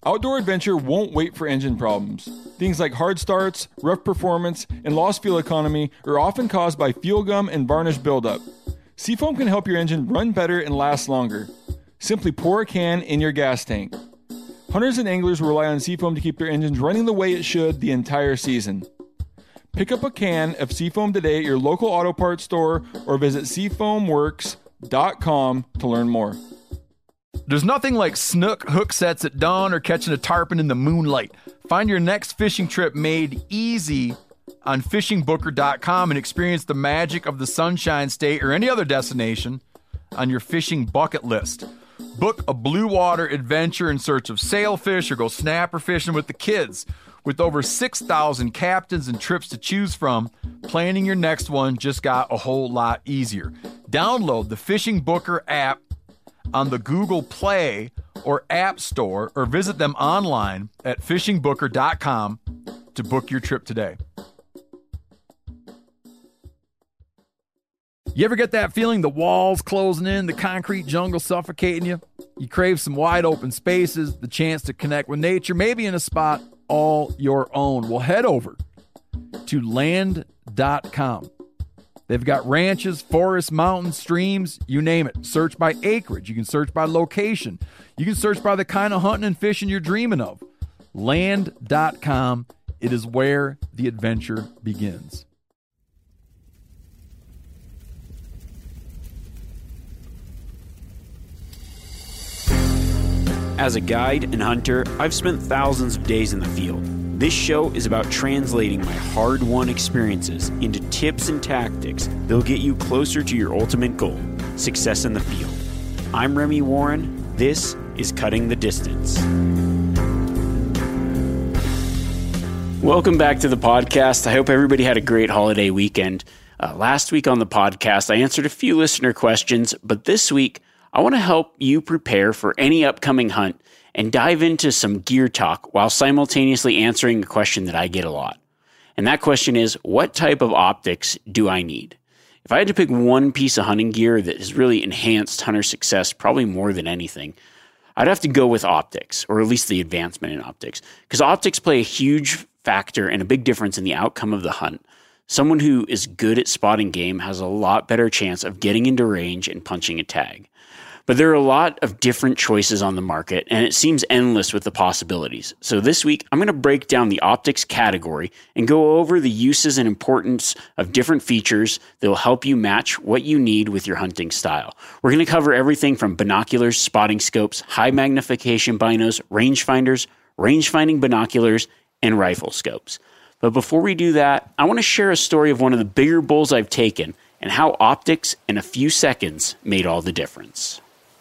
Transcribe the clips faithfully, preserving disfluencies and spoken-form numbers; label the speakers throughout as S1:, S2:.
S1: Outdoor adventure won't wait for engine problems. Things like hard starts, rough performance, and lost fuel economy are often caused by fuel gum and varnish buildup. Seafoam can help your engine run better and last longer. Simply pour a can in your gas tank. Hunters and anglers rely on Seafoam to keep their engines running the way it should the entire season. Pick up a can of Seafoam today at your local auto parts store or visit seafoam works dot com to learn more.
S2: There's nothing like snook hook sets at dawn or catching a tarpon in the moonlight. Find your next fishing trip made easy on fishing booker dot com and experience the magic of the Sunshine State or any other destination on your fishing bucket list. Book a blue water adventure in search of sailfish or go snapper fishing with the kids. With over six thousand captains and trips to choose from, planning your next one just got a whole lot easier. Download the Fishing Booker app on the Google Play or App Store or visit them online at fishing booker dot com to book your trip today. You ever get that feeling the walls closing in, the concrete jungle suffocating you? You crave some wide open spaces, the chance to connect with nature, maybe in a spot all your own. Well, head over to land dot com. They've got ranches, forests, mountains, streams, you name it. Search by acreage. You can search by location. You can search by the kind of hunting and fishing you're dreaming of. land dot com. It is where the adventure begins.
S3: As a guide and hunter, I've spent thousands of days in the field. This show is about translating my hard-won experiences into tips and tactics that'll get you closer to your ultimate goal, success in the field. I'm Remy Warren. This is Cutting the Distance. Welcome back to the podcast. I hope everybody had a great holiday weekend. Uh, last week on the podcast, I answered a few listener questions, but this week, I want to help you prepare for any upcoming hunt and dive into some gear talk while simultaneously answering a question that I get a lot. And that question is, what type of optics do I need? If I had to pick one piece of hunting gear that has really enhanced hunter success, probably more than anything, I'd have to go with optics, or at least the advancement in optics, because optics play a huge factor and a big difference in the outcome of the hunt. Someone who is good at spotting game has a lot better chance of getting into range and punching a tag. But there are a lot of different choices on the market, and it seems endless with the possibilities. So this week, I'm going to break down the optics category and go over the uses and importance of different features that will help you match what you need with your hunting style. We're going to cover everything from binoculars, spotting scopes, high magnification binos, rangefinders, range-finding binoculars, and rifle scopes. But before we do that, I want to share a story of one of the bigger bulls I've taken and how optics in a few seconds made all the difference.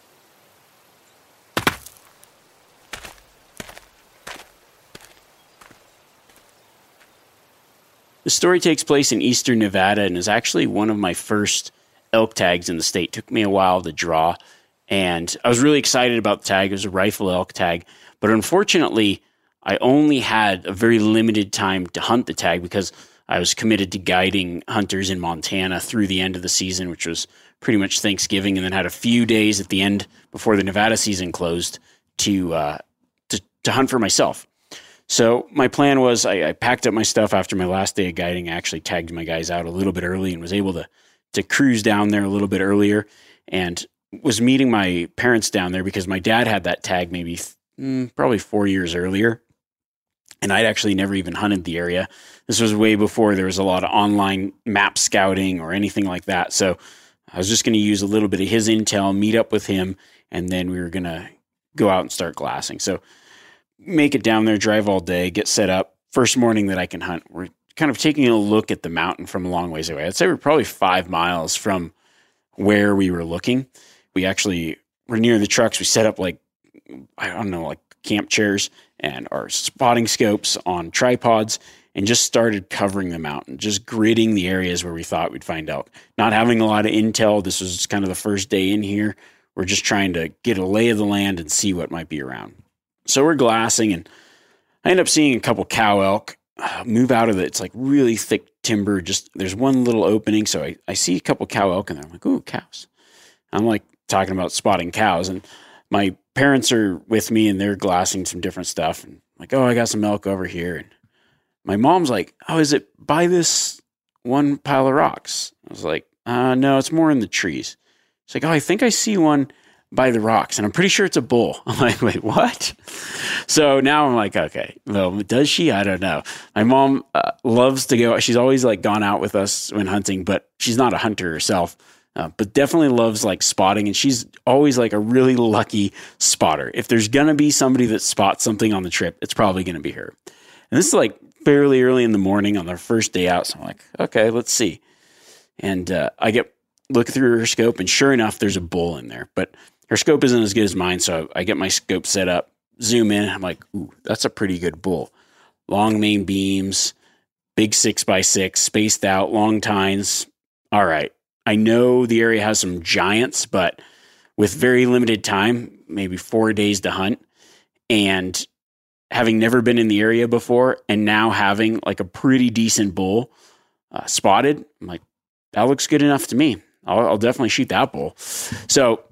S3: The story takes place in eastern Nevada and is actually one of my first elk tags in the state. It took me a while to draw, and I was really excited about the tag. It was a rifle elk tag, but unfortunately, I only had a very limited time to hunt the tag because I was committed to guiding hunters in Montana through the end of the season, which was pretty much Thanksgiving, and then had a few days at the end before the Nevada season closed to uh, to, to hunt for myself. So my plan was I, I packed up my stuff after my last day of guiding. I actually tagged my guys out a little bit early and was able to to cruise down there a little bit earlier, and was meeting my parents down there because my dad had that tag maybe mm, probably four years earlier. And I'd actually never even hunted the area. This was way before there was a lot of online map scouting or anything like that. So I was just going to use a little bit of his intel, meet up with him, and then we were going to go out and start glassing. So make it down there, drive all day, get set up. First morning that I can hunt, we're kind of taking a look at the mountain from a long ways away. I'd say we're probably five miles from where we were looking. We actually were near the trucks. We set up like, I don't know, like camp chairs and our spotting scopes on tripods and just started covering the mountain, just gridding the areas where we thought we'd find elk. Not having a lot of intel. This was kind of the first day in here. We're just trying to get a lay of the land and see what might be around. So we're glassing, and I end up seeing a couple cow elk uh, move out of it. It's like really thick timber. Just there's one little opening. So I, I see a couple cow elk, and I'm like, ooh, cows. I'm like talking about spotting cows, and my parents are with me and they're glassing some different stuff. And I'm like, oh, I got some elk over here. And my mom's like, oh, is it by this one pile of rocks? I was like, uh, no, it's more in the trees. She's like, oh, I think I see one by the rocks, and I'm pretty sure it's a bull. I'm like, wait, what? So now I'm like, okay, well, does she? I don't know. My mom uh, loves to go. She's always like gone out with us when hunting, but she's not a hunter herself, uh, but definitely loves like spotting. And she's always like a really lucky spotter. If there's going to be somebody that spots something on the trip, it's probably going to be her. And this is like fairly early in the morning on their first day out. So I'm like, okay, let's see. And uh, I get look through her scope, and sure enough, there's a bull in there, but her scope isn't as good as mine, so I get my scope set up, zoom in. I'm like, ooh, that's a pretty good bull. Long main beams, big six by six, spaced out, long tines. All right. I know the area has some giants, but with very limited time, maybe four days to hunt, and having never been in the area before, and now having like a pretty decent bull uh, spotted, I'm like, that looks good enough to me. I'll, I'll definitely shoot that bull. So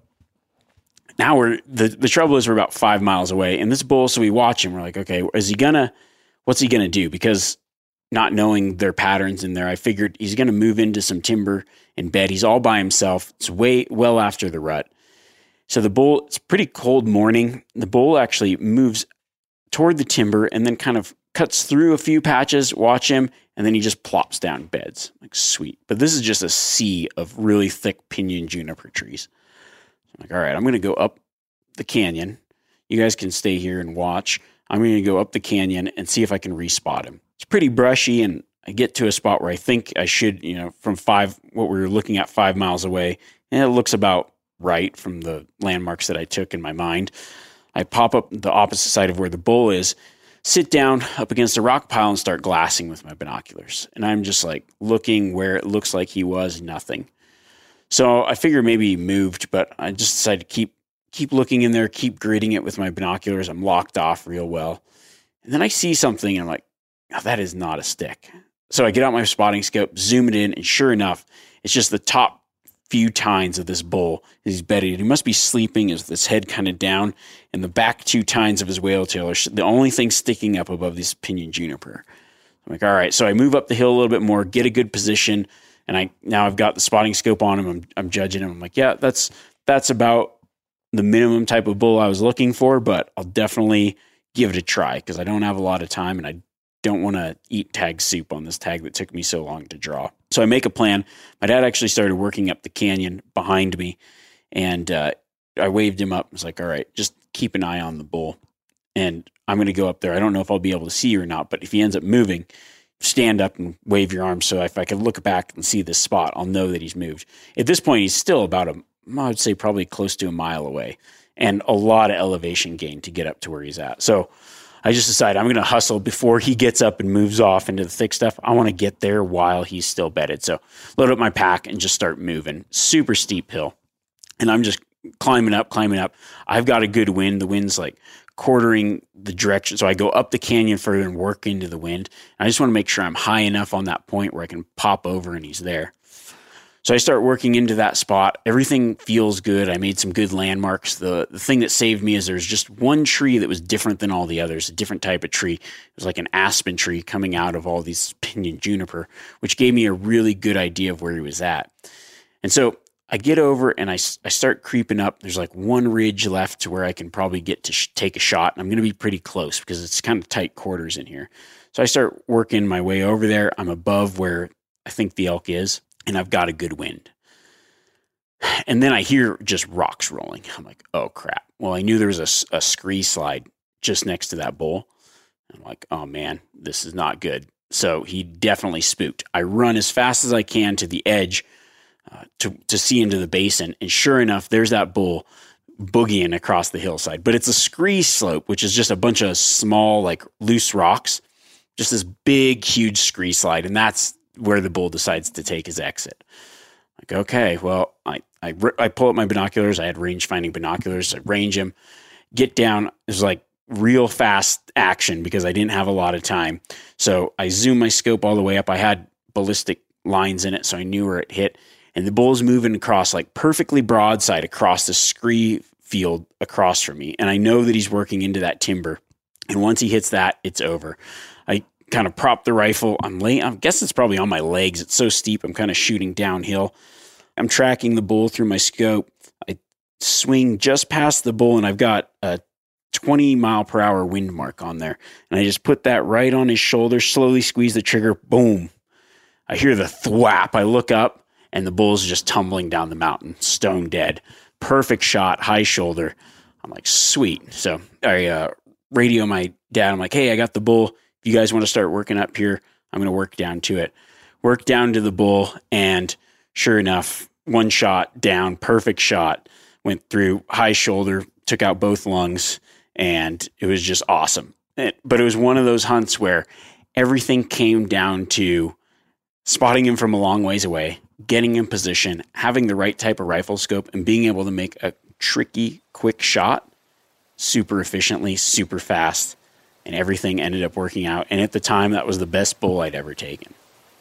S3: now we're, the, the trouble is we're about five miles away, and this bull, so we watch him. We're like, okay, is he gonna, what's he gonna do? Because not knowing their patterns in there, I figured he's gonna move into some timber and bed. He's all by himself. It's way, well after the rut. So the bull, it's a pretty cold morning. The bull actually moves toward the timber and then kind of cuts through a few patches, watch him, and then he just plops down beds. Like, sweet. But this is just a sea of really thick pinyon juniper trees. I'm like, all right, I'm going to go up the canyon. You guys can stay here and watch. I'm going to go up the canyon and see if I can respot him. It's pretty brushy, and I get to a spot where I think I should, you know, from five, what we were looking at five miles away, and it looks about right from the landmarks that I took in my mind. I pop up the opposite side of where the bull is, sit down up against a rock pile and start glassing with my binoculars. And I'm just like looking where it looks like he was, nothing. So I figure maybe he moved, but I just decided to keep keep looking in there, keep gritting it with my binoculars. I'm locked off real well. And then I see something and I'm like, oh, that is not a stick. So I get out my spotting scope, zoom it in, and sure enough, it's just the top few tines of this bull. He's bedded. He must be sleeping with his head kind of down, and the back two tines of his whale tail are the only thing sticking up above this pinyon juniper. I'm like, all right. So I move up the hill a little bit more, get a good position, and I now I've got the spotting scope on him. I'm, I'm judging him. I'm like, yeah, that's that's about the minimum type of bull I was looking for, but I'll definitely give it a try because I don't have a lot of time, and I don't want to eat tag soup on this tag that took me so long to draw. So I make a plan. My dad actually started working up the canyon behind me, and uh, I waved him up. I was like, all right, just keep an eye on the bull, and I'm going to go up there. I don't know if I'll be able to see you or not, but if he ends up moving, stand up and wave your arm. So if I can look back and see this spot, I'll know that he's moved. At this point, he's still about a, I would say probably close to a mile away, and a lot of elevation gain to get up to where he's at. So I just decided I'm going to hustle before he gets up and moves off into the thick stuff. I want to get there while he's still bedded. So load up my pack and just start moving. Super steep hill. And I'm just climbing up, climbing up. I've got a good wind. The wind's like quartering the direction. So I go up the canyon further and work into the wind. And I just want to make sure I'm high enough on that point where I can pop over and he's there. So I start working into that spot. Everything feels good. I made some good landmarks. The the thing that saved me is there's just one tree that was different than all the others, a different type of tree. It was like an aspen tree coming out of all these pinyon juniper, which gave me a really good idea of where he was at. And so I get over and I, I start creeping up. There's like one ridge left to where I can probably get to sh- take a shot. And I'm going to be pretty close because it's kind of tight quarters in here. So I start working my way over there. I'm above where I think the elk is, and I've got a good wind. And then I hear just rocks rolling. I'm like, oh, crap. Well, I knew there was a, a scree slide just next to that bull. I'm like, oh, man, this is not good. So he definitely spooked. I run as fast as I can to the edge uh, to, to see into the basin. And sure enough, there's that bull boogieing across the hillside. But it's a scree slope, which is just a bunch of small, like loose rocks. Just this big, huge scree slide. And that's where the bull decides to take his exit. Like, okay, well, I, I, I pull up my binoculars. I had range finding binoculars. I range him, get down. It was like real fast action because I didn't have a lot of time. So I zoom my scope all the way up. I had ballistic lines in it, so I knew where it hit. And the bull's moving across like perfectly broadside across the scree field across from me. And I know that he's working into that timber. And once he hits that, it's over. I kind of prop the rifle. I'm laying, I guess it's probably on my legs. It's so steep. I'm kind of shooting downhill. I'm tracking the bull through my scope. I swing just past the bull and I've got a twenty mile per hour wind mark on there. And I just put that right on his shoulder, slowly squeeze the trigger. Boom. I hear the thwap. I look up and the bull's just tumbling down the mountain, stone dead. Perfect shot, high shoulder. I'm like, sweet. So I uh, radio my dad. I'm like, hey, I got the bull. If you guys want to start working up here, I'm going to work down to it. Work down to the bull, and sure enough, one shot down, perfect shot, went through high shoulder, took out both lungs, and it was just awesome. It, but it was one of those hunts where everything came down to spotting him from a long ways away, getting in position, having the right type of rifle scope, and being able to make a tricky, quick shot super efficiently, super fast, and everything ended up working out. And at the time, that was the best bull I'd ever taken.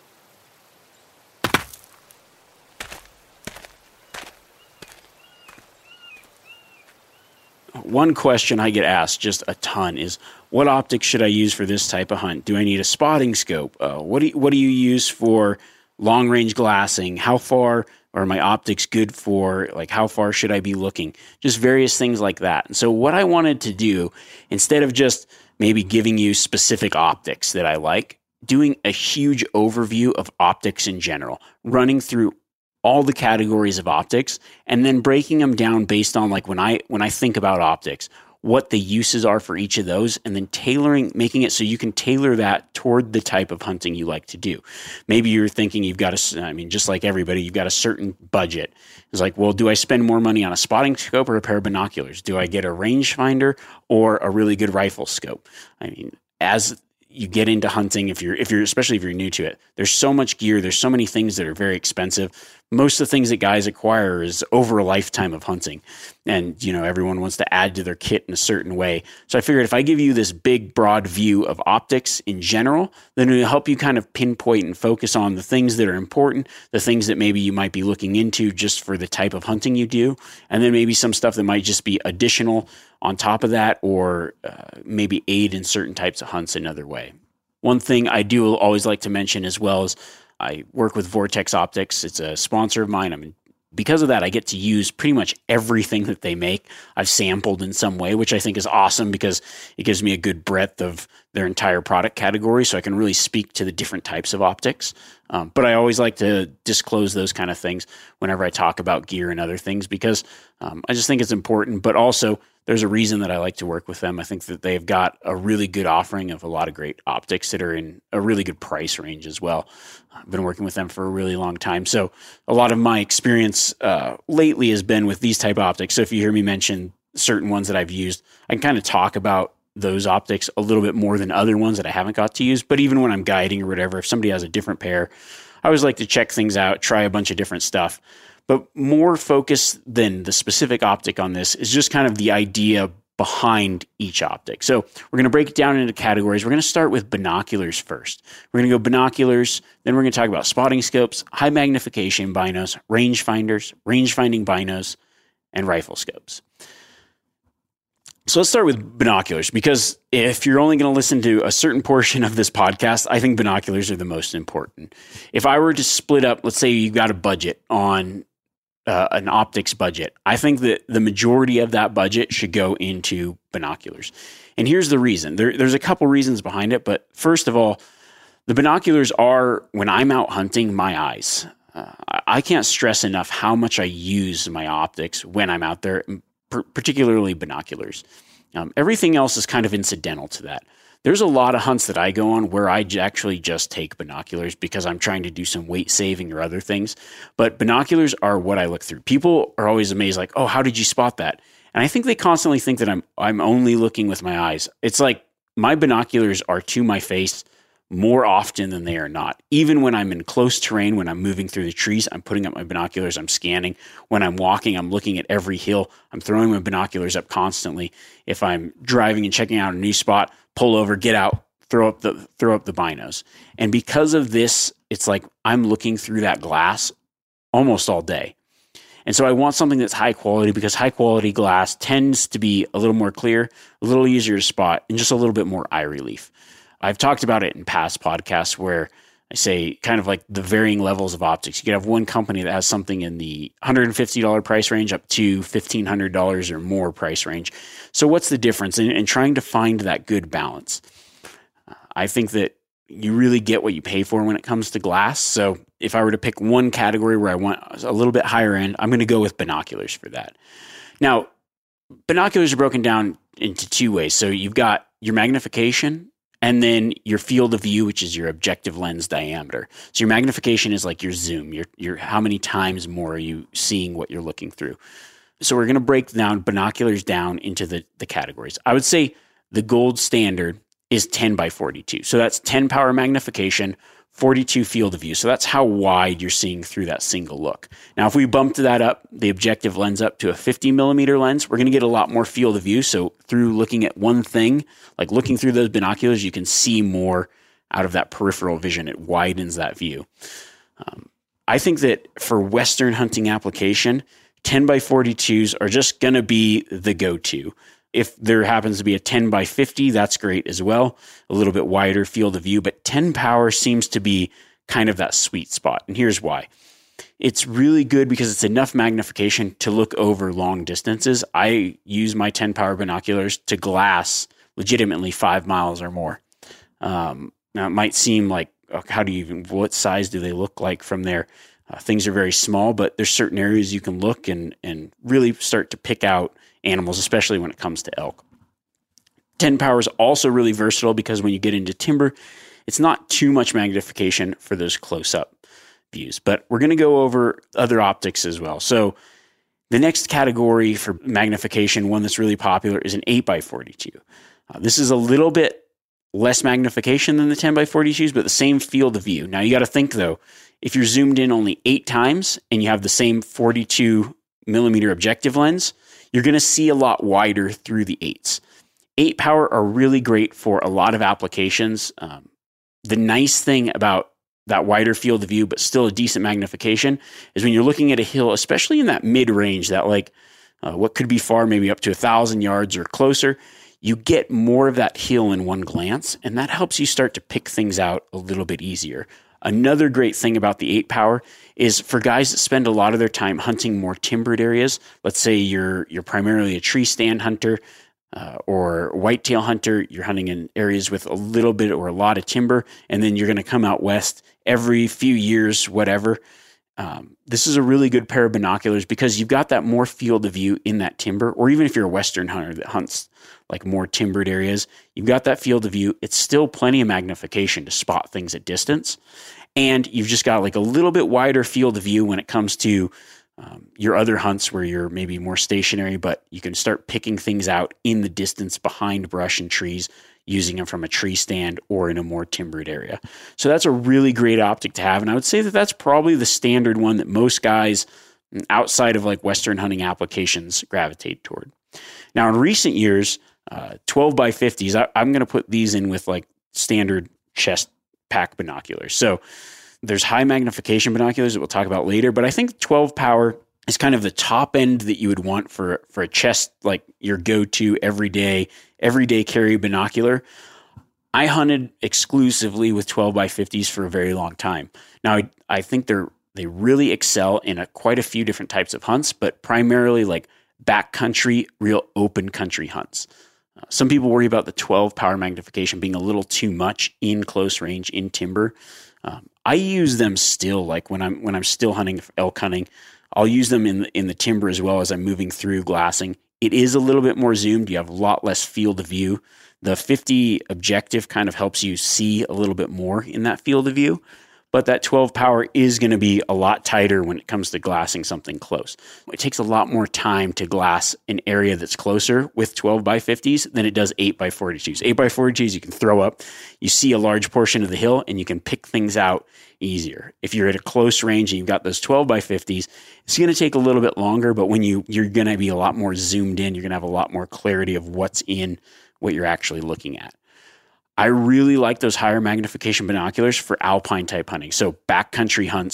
S3: One question I get asked just a ton is, what optics should I use for this type of hunt? Do I need a spotting scope? Uh, what do you, what do you use for long range glassing? How far are my optics good for? Like, how far should I be looking? Just various things like that. And so what I wanted to do, instead of just maybe giving you specific optics that I like, doing a huge overview of optics in general, running through all the categories of optics, and then breaking them down based on, like, when I when I think about optics, what the uses are for each of those, and then tailoring, making it so you can tailor that toward the type of hunting you like to do. Maybe you're thinking you've got a, I mean, just like everybody, you've got a certain budget. It's like, well, do I spend more money on a spotting scope or a pair of binoculars? Do I get a rangefinder or a really good rifle scope? I mean, as you get into hunting, if you're, if you're, especially if you're new to it, there's so much gear. There's so many things that are very expensive. Most of the things that guys acquire is over a lifetime of hunting. And, you know, everyone wants to add to their kit in a certain way. So I figured if I give you this big, broad view of optics in general, then it'll help you kind of pinpoint and focus on the things that are important, the things that maybe you might be looking into just for the type of hunting you do, and then maybe some stuff that might just be additional on top of that, or uh, maybe aid in certain types of hunts another way. One thing I do always like to mention as well is I work with Vortex Optics. It's a sponsor of mine. I mean, because of that, I get to use pretty much everything that they make. I've sampled in some way, which I think is awesome because it gives me a good breadth of their entire product category, so I can really speak to the different types of optics. Um, but I always like to disclose those kind of things whenever I talk about gear and other things, because um, I just think it's important. But also, there's a reason that I like to work with them. I think that they've got a really good offering of a lot of great optics that are in a really good price range as well. I've been working with them for a really long time. So a lot of my experience uh, lately has been with these type of optics. So if you hear me mention certain ones that I've used, I can kind of talk about those optics a little bit more than other ones that I haven't got to use. But even when I'm guiding or whatever, if somebody has a different pair, I always like to check things out, try a bunch of different stuff. But more focused than the specific optic on this is just kind of the idea behind each optic. So we're going to break it down into categories. We're going to start with binoculars first. We're going to go binoculars, then we're going to talk about spotting scopes, high magnification binos, rangefinders, range-finding binos, and rifle scopes. So let's start with binoculars, because if you're only going to listen to a certain portion of this podcast, I think binoculars are the most important. If I were to split up, let's say you've got a budget on Uh, an optics budget, I think that the majority of that budget should go into binoculars. And here's the reason. There, there's a couple reasons behind it, but first of all, the binoculars are, when I'm out hunting, my eyes. Uh, I can't stress enough how much I use my optics when I'm out there, particularly binoculars. Um, everything else is kind of incidental to that. There's a lot of hunts that I go on where I actually just take binoculars because I'm trying to do some weight saving or other things. But binoculars are what I look through. People are always amazed, like, oh, how did you spot that? And I think they constantly think that I'm I'm only looking with my eyes. It's like my binoculars are to my face more often than they are not. Even when I'm in close terrain, when I'm moving through the trees, I'm putting up my binoculars, I'm scanning. When I'm walking, I'm looking at every hill. I'm throwing my binoculars up constantly. If I'm driving and checking out a new spot, pull over, get out, throw up the throw up the binos. And because of this, it's like I'm looking through that glass almost all day. And so I want something that's high quality because high quality glass tends to be a little more clear, a little easier to spot, and just a little bit more eye relief. I've talked about it in past podcasts where I say kind of like the varying levels of optics. You could have one company that has something in the one hundred fifty dollars price range up to fifteen hundred dollars or more price range. So what's the difference in, in trying to find that good balance? Uh, I think that you really get what you pay for when it comes to glass. So if I were to pick one category where I want a little bit higher end, I'm going to go with binoculars for that. Now, binoculars are broken down into two ways. So you've got your magnification and then your field of view, which is your objective lens diameter. So your magnification is like your zoom, your, your how many times more are you seeing what you're looking through. So we're going to break down binoculars down into the, the categories. I would say the gold standard is ten by forty-two. So that's ten power magnification, forty-two field of view. So that's how wide you're seeing through that single look. Now, if we bumped that up, the objective lens up to a fifty millimeter lens, we're going to get a lot more field of view. So through looking at one thing, like looking through those binoculars, you can see more out of that peripheral vision. It widens that view. Um, I think that for Western hunting application, ten by forty-twos are just going to be the go-to. If there happens to be a ten by fifty, that's great as well. A little bit wider field of view, but ten power seems to be kind of that sweet spot. And here's why. It's really good because it's enough magnification to look over long distances. I use my ten power binoculars to glass legitimately five miles or more. Um, now it might seem like, how do you even, what size do they look like from there? Uh, things are very small, but there's certain areas you can look and, and really start to pick out animals, especially when it comes to elk. ten power is also really versatile because when you get into timber, it's not too much magnification for those close-up views. But we're going to go over other optics as well. So the next category for magnification, one that's really popular, is an eight by forty-two. Uh, this is a little bit less magnification than the ten by forty-twos, but the same field of view. Now you got to think though, if you're zoomed in only eight times and you have the same forty-two millimeter objective lens, you're going to see a lot wider through the eights. Eight power are really great for a lot of applications. Um, the nice thing about that wider field of view, but still a decent magnification, is when you're looking at a hill, especially in that mid-range, that like uh, what could be far, maybe up to a thousand yards or closer, you get more of that hill in one glance, and that helps you start to pick things out a little bit easier. Another great thing about the eight power is for guys that spend a lot of their time hunting more timbered areas. Let's say you're you're primarily a tree stand hunter uh, or whitetail hunter. You're hunting in areas with a little bit or a lot of timber, and then you're going to come out west every few years, whatever. Um, this is a really good pair of binoculars because you've got that more field of view in that timber, or even if you're a Western hunter that hunts like more timbered areas, you've got that field of view. It's still plenty of magnification to spot things at distance. And you've just got like a little bit wider field of view when it comes to um, your other hunts where you're maybe more stationary, but you can start picking things out in the distance behind brush and trees, using them from a tree stand or in a more timbered area. So that's a really great optic to have. And I would say that that's probably the standard one that most guys outside of like Western hunting applications gravitate toward. Now in recent years, uh, twelve by fifties, I, I'm going to put these in with like standard chest pack binoculars. So there's high magnification binoculars that we'll talk about later, but I think twelve power is kind of the top end that you would want for, for a chest, like your go-to everyday, everyday carry binocular. I hunted exclusively with twelve by fifties for a very long time. Now, I, I think they're, they really excel in a, quite a few different types of hunts, but primarily like backcountry, real open country hunts. Uh, some people worry about the twelve power magnification being a little too much in close range in timber. Um, I use them still, like when I'm when I'm still hunting elk hunting, I'll use them in the, in the timber as well as I'm moving through glassing. It is a little bit more zoomed. You have a lot less field of view. The fifty objective kind of helps you see a little bit more in that field of view. But that twelve power is going to be a lot tighter when it comes to glassing something close. It takes a lot more time to glass an area that's closer with twelve by fifties than it does eight by forty-twos. eight by forty-twos you can throw up. You see a large portion of the hill and you can pick things out easier. If you're at a close range and you've got those twelve by fifties, it's going to take a little bit longer, but when you, you're going to be a lot more zoomed in, you're going to have a lot more clarity of what's in what you're actually looking at. I really like those higher magnification binoculars for alpine type hunting. So backcountry hunts,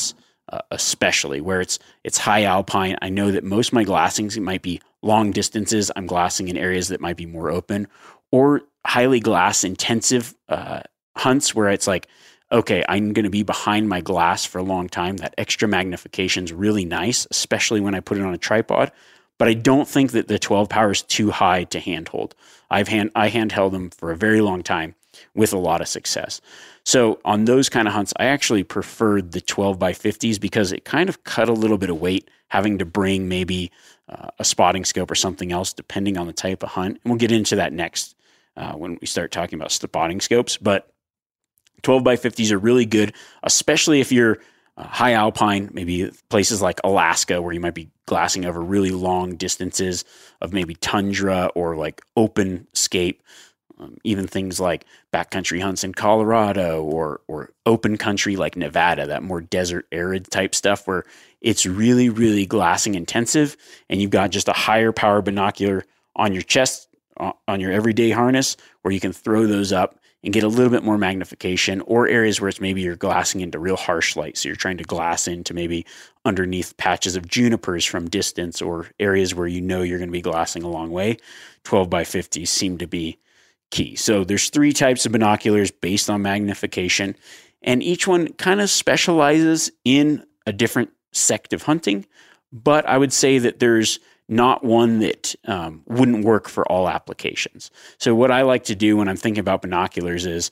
S3: uh, especially where it's it's high alpine. I know that most of my glassings might be long distances. I'm glassing in areas that might be more open, or highly glass intensive uh, hunts where it's like, okay, I'm going to be behind my glass for a long time. That extra magnification is really nice, especially when I put it on a tripod. But I don't think that the twelve power is too high to handhold. I've hand I handheld them for a very long time with a lot of success. So on those kind of hunts, I actually preferred the twelve by fifties because it kind of cut a little bit of weight, having to bring maybe uh, a spotting scope or something else, depending on the type of hunt. And we'll get into that next uh, when we start talking about spotting scopes. But twelve by fifties are really good, especially if you're uh, high alpine, maybe places like Alaska where you might be glassing over really long distances of maybe tundra or like open scape. Um, even things like backcountry hunts in Colorado or or open country like Nevada, that more desert arid type stuff where it's really, really glassing intensive and you've got just a higher power binocular on your chest, uh, on your everyday harness, where you can throw those up and get a little bit more magnification, or areas where it's maybe you're glassing into real harsh light. So you're trying to glass into maybe underneath patches of junipers from distance, or areas where you know you're going to be glassing a long way. twelve by fifties seem to be key. So there's three types of binoculars based on magnification, and each one kind of specializes in a different sect of hunting. But I would say that there's not one that um, wouldn't work for all applications. So what I like to do when I'm thinking about binoculars is,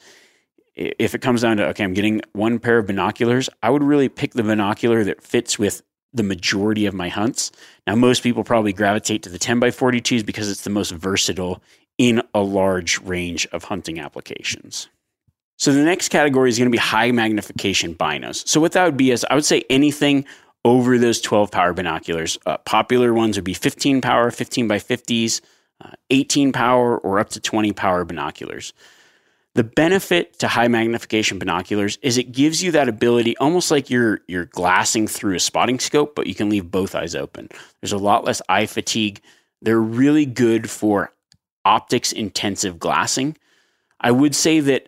S3: if it comes down to, okay, I'm getting one pair of binoculars, I would really pick the binocular that fits with the majority of my hunts. Now, most people probably gravitate to the ten by forty-twos because it's the most versatile in a large range of hunting applications. So the next category is going to be high magnification binos. So what that would be is, I would say anything over those twelve power binoculars. Uh, popular ones would be fifteen power, fifteen by fifties, uh, eighteen power, or up to twenty power binoculars. The benefit to high magnification binoculars is it gives you that ability, almost like you're you're glassing through a spotting scope, but you can leave both eyes open. There's a lot less eye fatigue. They're really good for optics intensive glassing. I would say that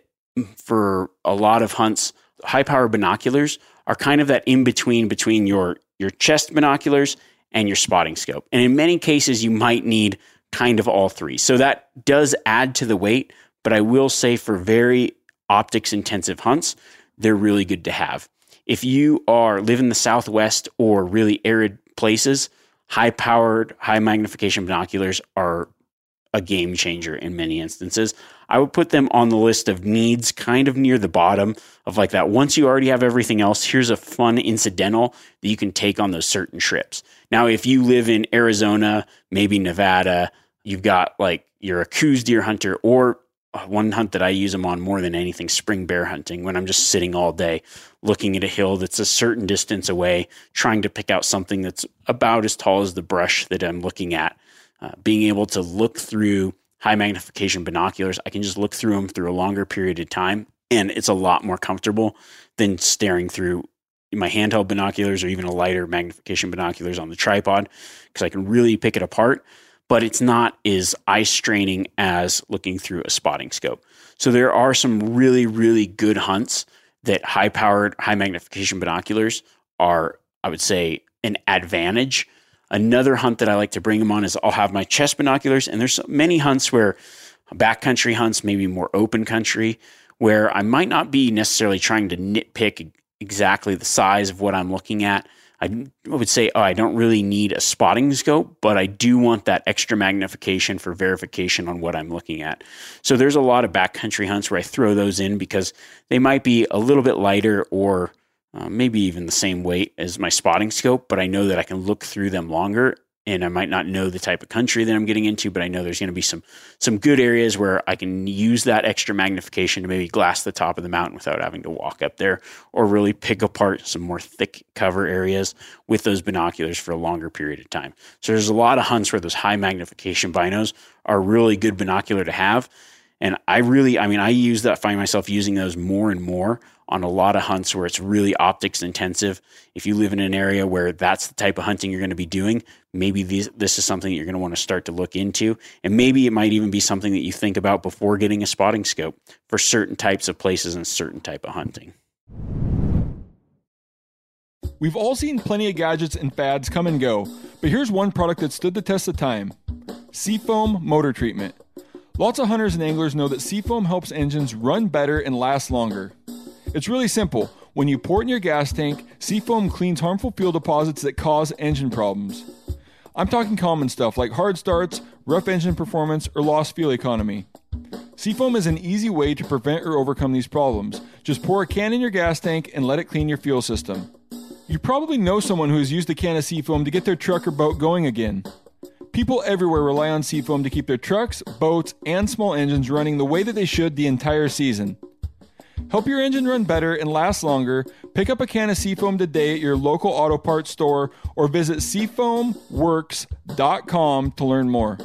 S3: for a lot of hunts, high power binoculars are kind of that in between between your your chest binoculars and your spotting scope. And in many cases, you might need kind of all three. So that does add to the weight, but I will say for very optics intensive hunts, they're really good to have. If you are live in the Southwest or really arid places, high powered, high magnification binoculars are a game changer in many instances. I would put them on the list of needs kind of near the bottom of like that. Once you already have everything else, here's a fun incidental that you can take on those certain trips. Now, if you live in Arizona, maybe Nevada, you've got like you're a Coues deer hunter, or one hunt that I use them on more than anything, spring bear hunting, when I'm just sitting all day looking at a hill that's a certain distance away, trying to pick out something that's about as tall as the brush that I'm looking at. Uh, being able to look through high magnification binoculars, I can just look through them through a longer period of time, and it's a lot more comfortable than staring through my handheld binoculars or even a lighter magnification binoculars on the tripod, because I can really pick it apart, but it's not as eye straining as looking through a spotting scope. So there are some really, really good hunts that high powered, high magnification binoculars are, I would say, an advantage. Another hunt that I like to bring them on is I'll have my chest binoculars, and there's many hunts where backcountry hunts, maybe more open country, where I might not be necessarily trying to nitpick exactly the size of what I'm looking at. I would say, oh, I don't really need a spotting scope, but I do want that extra magnification for verification on what I'm looking at. So there's a lot of backcountry hunts where I throw those in because they might be a little bit lighter, or Uh, maybe even the same weight as my spotting scope, but I know that I can look through them longer, and I might not know the type of country that I'm getting into, but I know there's going to be some some good areas where I can use that extra magnification to maybe glass the top of the mountain without having to walk up there, or really pick apart some more thick cover areas with those binoculars for a longer period of time. So there's a lot of hunts where those high magnification binos are really good binocular to have. And I really, I mean, I use that, find myself using those more and more on a lot of hunts where it's really optics intensive. If you live in an area where that's the type of hunting you're going to be doing, maybe these, this is something that you're going to want to start to look into. And maybe it might even be something that you think about before getting a spotting scope for certain types of places and certain type of hunting.
S1: We've all seen plenty of gadgets and fads come and go, but here's one product that stood the test of time. Seafoam Motor Treatment. Lots of hunters and anglers know that Seafoam helps engines run better and last longer. It's really simple. When you pour it in your gas tank, Seafoam cleans harmful fuel deposits that cause engine problems. I'm talking common stuff like hard starts, rough engine performance, or lost fuel economy. Seafoam is an easy way to prevent or overcome these problems. Just pour a can in your gas tank and let it clean your fuel system. You probably know someone who has used a can of Seafoam to get their truck or boat going again. People everywhere rely on Seafoam to keep their trucks, boats, and small engines running the way that they should the entire season. Help your engine run better and last longer. Pick up a can of Seafoam today at your local auto parts store or visit seafoam works dot com to learn more.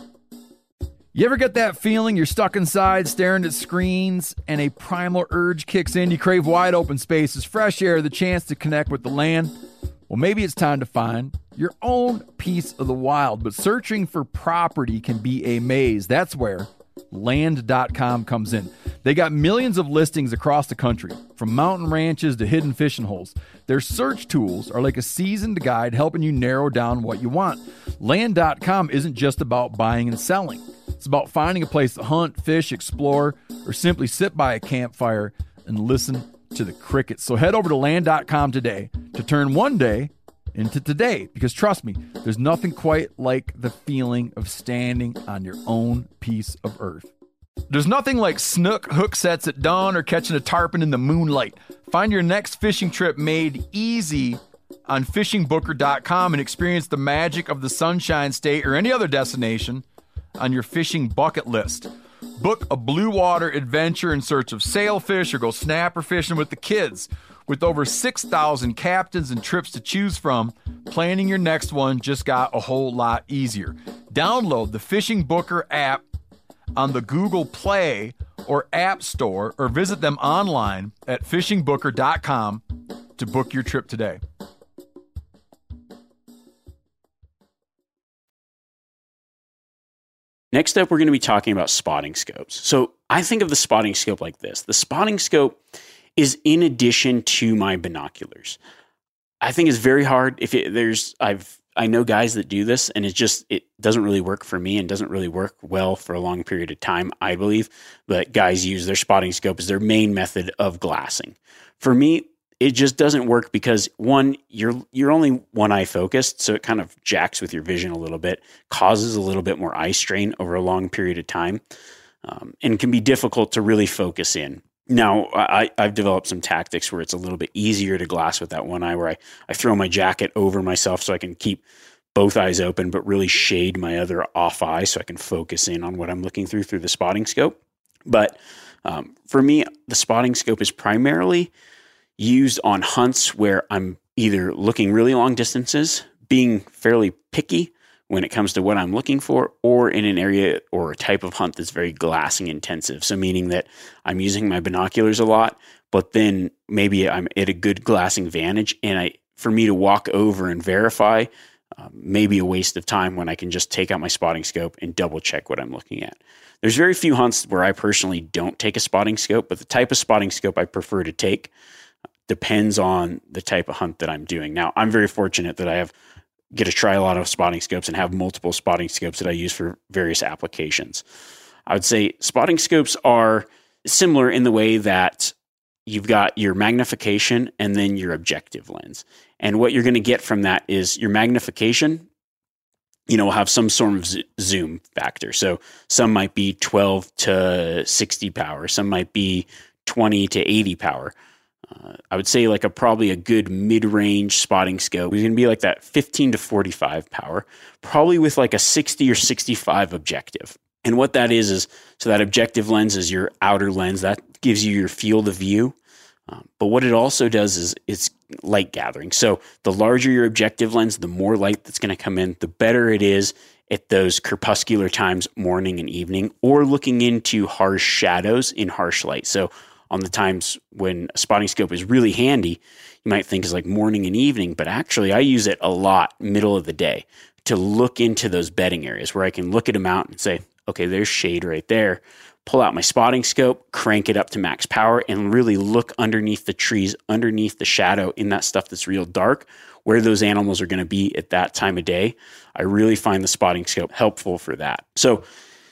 S2: You ever get that feeling you're stuck inside staring at screens and a primal urge kicks in? You crave wide open spaces, fresh air, the chance to connect with the land? Well, maybe it's time to find your own piece of the wild, but searching for property can be a maze. That's where land dot com comes in. They got millions of listings across the country, from mountain ranches to hidden fishing holes. Their search tools are like a seasoned guide helping you narrow down what you want. land dot com isn't just about buying and selling. It's about finding a place to hunt, fish, explore, or simply sit by a campfire and listen to the crickets. So head over to land dot com today to turn one day into today, because trust me, there's nothing quite like the feeling of standing on your own piece of earth. There's nothing like snook hook sets at dawn or catching a tarpon in the moonlight. Find your next fishing trip made easy on fishing booker dot com and experience the magic of the Sunshine State or any other destination on your fishing bucket list. Book a blue water adventure in search of sailfish or go snapper fishing with the kids. With over six thousand captains and trips to choose from, planning your next one just got a whole lot easier. Download the Fishing Booker app on the Google Play or App Store, or visit them online at fishing booker dot com to book your trip today.
S3: Next up, we're going to be talking about spotting scopes. So I think of the spotting scope like this. The spotting scope is in addition to my binoculars. I think it's very hard if it, there's, I've, I know guys that do this and it just, it doesn't really work for me and doesn't really work well for a long period of time, I believe. But guys use their spotting scope as their main method of glassing. For me, it just doesn't work because one, you're you're only one eye focused, so it kind of jacks with your vision a little bit, causes a little bit more eye strain over a long period of time, um, and can be difficult to really focus in. Now, I, I've developed some tactics where it's a little bit easier to glass with that one eye, where I, I throw my jacket over myself so I can keep both eyes open, but really shade my other off eye so I can focus in on what I'm looking through through the spotting scope. But um, for me, the spotting scope is primarily used on hunts where I'm either looking really long distances, being fairly picky when it comes to what I'm looking for, or in an area or a type of hunt that's very glassing intensive. So meaning that I'm using my binoculars a lot, but then maybe I'm at a good glassing vantage, and I, for me to walk over and verify, uh, maybe a waste of time when I can just take out my spotting scope and double check what I'm looking at. There's very few hunts where I personally don't take a spotting scope, but the type of spotting scope I prefer to take depends on the type of hunt that I'm doing. Now, I'm very fortunate that I have get to try a lot of spotting scopes and have multiple spotting scopes that I use for various applications. I would say spotting scopes are similar in the way that you've got your magnification and then your objective lens. And what you're going to get from that is your magnification, you know, will have some sort of z- zoom factor. So some might be twelve to sixty power. Some might be twenty to eighty power. Uh, I would say like a probably a good mid-range spotting scope is going to be like that fifteen to forty-five power, probably with like a sixty or sixty-five objective. And what that is, is so that objective lens is your outer lens. That gives you your field of view. Um, but what it also does is it's light gathering. So the larger your objective lens, the more light that's going to come in, the better it is at those crepuscular times, morning and evening, or looking into harsh shadows in harsh light. So on the times when a spotting scope is really handy, you might think is like morning and evening, but actually I use it a lot middle of the day to look into those bedding areas where I can look at them out and say, okay, there's shade right there. pull out my spotting scope, crank it up to max power, and really look underneath the trees, underneath the shadow in that stuff that's real dark, where those animals are going to be at that time of day. I really find the spotting scope helpful for that. So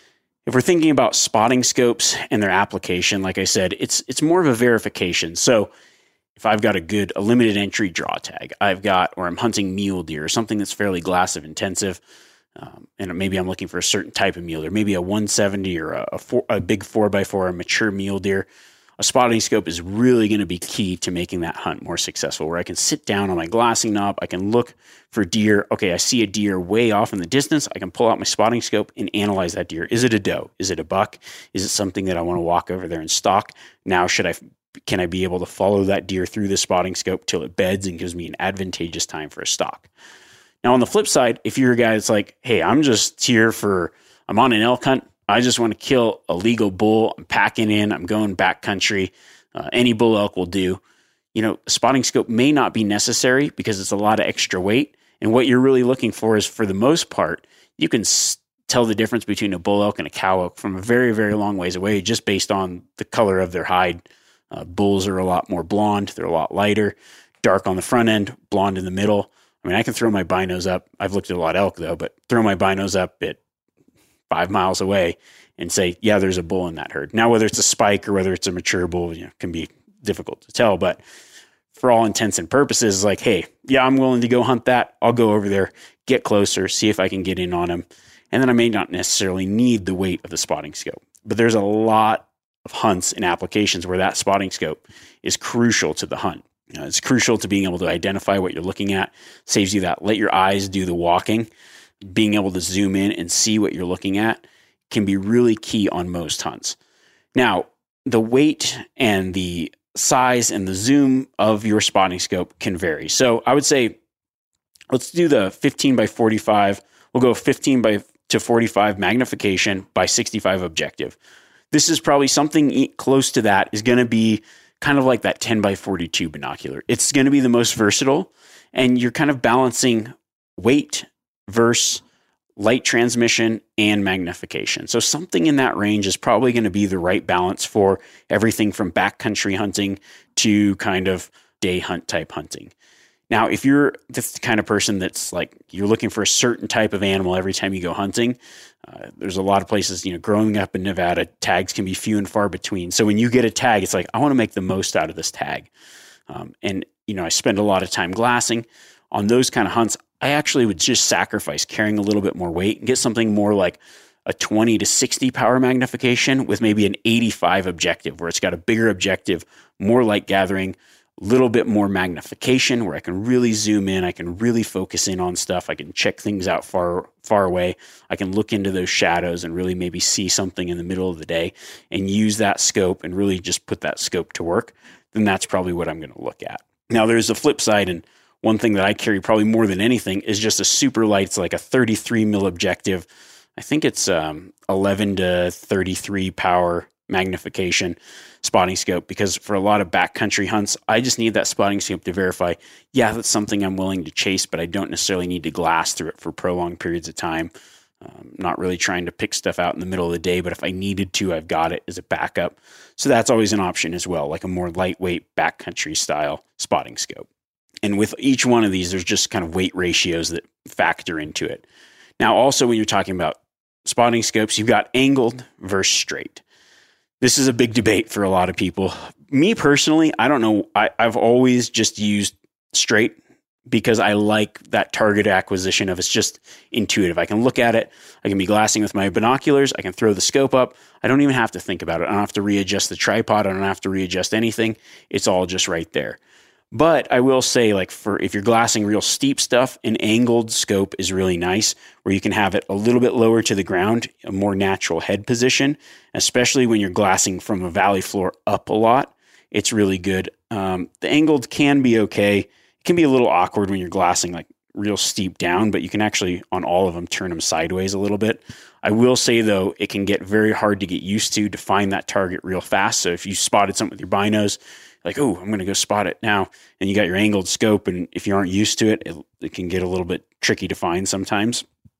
S3: if we're thinking about spotting scopes and their application, like I said, it's it's more of a verification. So if I've got a good, a limited entry draw tag, I've got, or I'm hunting mule deer or something that's fairly glass of intensive, um, and maybe I'm looking for a certain type of mule deer, maybe a one seventy or a, a, four, a big four by four, a mature mule deer, a spotting scope is really going to be key to making that hunt more successful, where I can sit down on my glassing knob, I can look for deer. Okay, I see a deer way off in the distance. I can pull out my spotting scope and analyze that deer. Is it a doe? Is it a buck? Is it something that I want to walk over there and stalk? Now, should I, can I be able to follow that deer through the spotting scope till it beds and gives me an advantageous time for a stalk? Now, on the flip side, if you're a guy that's like, hey, I'm just here for, I'm on an elk hunt, I just want to kill a legal bull, I'm packing in, I'm going backcountry, uh, any bull elk will do. You know, a spotting scope may not be necessary because it's a lot of extra weight. And what you're really looking for is, for the most part, you can s- tell the difference between a bull elk and a cow elk from a very, very long ways away, just based on the color of their hide. Uh, bulls are a lot more blonde. They're a lot lighter, dark on the front end, blonde in the middle. I mean, I can throw my binos up. I've looked at a lot of elk, though, but throw my binos up at five miles away and say, yeah, there's a bull in that herd. Now, whether it's a spike or whether it's a mature bull, you know, can be difficult to tell. But for all intents and purposes, like, hey, yeah, I'm willing to go hunt that. I'll go over there, get closer, see if I can get in on him. And then I may not necessarily need the weight of the spotting scope. But there's a lot of hunts and applications where that spotting scope is crucial to the hunt. You know, it's crucial to being able to identify what you're looking at, saves you that. Let your eyes do the walking. Being able to zoom in and see what you're looking at can be really key on most hunts. Now, the weight and the size and the zoom of your spotting scope can vary. So I would say, let's do the fifteen by forty-five. We'll go fifteen by to forty-five magnification by sixty-five objective. This is probably something close to that is going to be kind of like that ten by forty-two binocular. It's going to be the most versatile, and you're kind of balancing weight versus light transmission and magnification. So something in that range is probably going to be the right balance for everything from backcountry hunting to kind of day hunt type hunting. Now, if you're the kind of person that's like, you're looking for a certain type of animal every time you go hunting, uh, there's a lot of places, you know, growing up in Nevada, tags can be few and far between. So when you get a tag, it's like, I want to make the most out of this tag. Um, and, you know, I spend a lot of time glassing. On those kind of hunts, I actually would just sacrifice carrying a little bit more weight and get something more like a twenty to sixty power magnification with maybe an eighty-five objective, where it's got a bigger objective, more light gathering, a little bit more magnification, where I can really zoom in, I can really focus in on stuff, I can check things out far, far away, I can look into those shadows and really maybe see something in the middle of the day and use that scope and really just put that scope to work. Then that's probably what I'm going to look at. Now, there's a flip side, and one thing that I carry probably more than anything is just a super light. It's like a thirty-three mil objective. I think it's um, eleven to thirty-three power magnification spotting scope, because for a lot of backcountry hunts, I just need that spotting scope to verify, yeah, that's something I'm willing to chase, but I don't necessarily need to glass through it for prolonged periods of time. Um, not really trying to pick stuff out in the middle of the day, but if I needed to, I've got it as a backup. So that's always an option as well, like a more lightweight backcountry style spotting scope. And with each one of these, there's just kind of weight ratios that factor into it. Now, also, when you're talking about spotting scopes, you've got angled versus straight. This is a big debate for a lot of people. Me personally, I don't know. I, I've always just used straight because I like that target acquisition of it's just intuitive. I can look at it. I can be glassing with my binoculars. I can throw the scope up. I don't even have to think about it. I don't have to readjust the tripod. I don't have to readjust anything. It's all just right there. But I will say, like, for if you're glassing real steep stuff, an angled scope is really nice, where you can have it a little bit lower to the ground, a more natural head position, especially when you're glassing from a valley floor up a lot. It's really good. Um, the angled can be okay. It can be a little awkward when you're glassing like real steep down, but you can actually, on all of them, turn them sideways a little bit. I will say, though, it can get very hard to get used to, to find that target real fast. So if you spotted something with your binos, like, oh, I'm going to go spot it now, and you got your angled scope, and if you aren't used to it, it, it can get a little bit tricky to find sometimes.